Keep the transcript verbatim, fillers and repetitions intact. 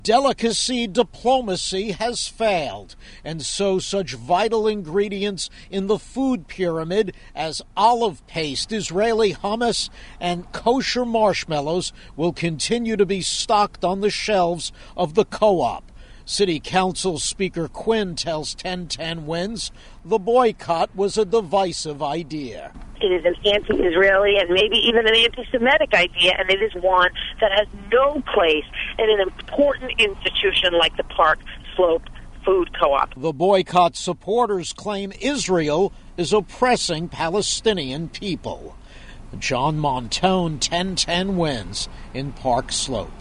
Delicacy diplomacy has failed, and so such vital ingredients in the food pyramid as olive paste, Israeli hummus, and kosher marshmallows will continue to be stocked on the shelves of the Co-op. City Council Speaker Quinn tells ten ten Wins the boycott was a divisive idea. It is an anti-Israeli and maybe even an anti-Semitic idea, and it is one that has no place in an important institution like the Park Slope Food Co-op. The boycott supporters claim Israel is oppressing Palestinian people. John Montone, ten ten Wins in Park Slope.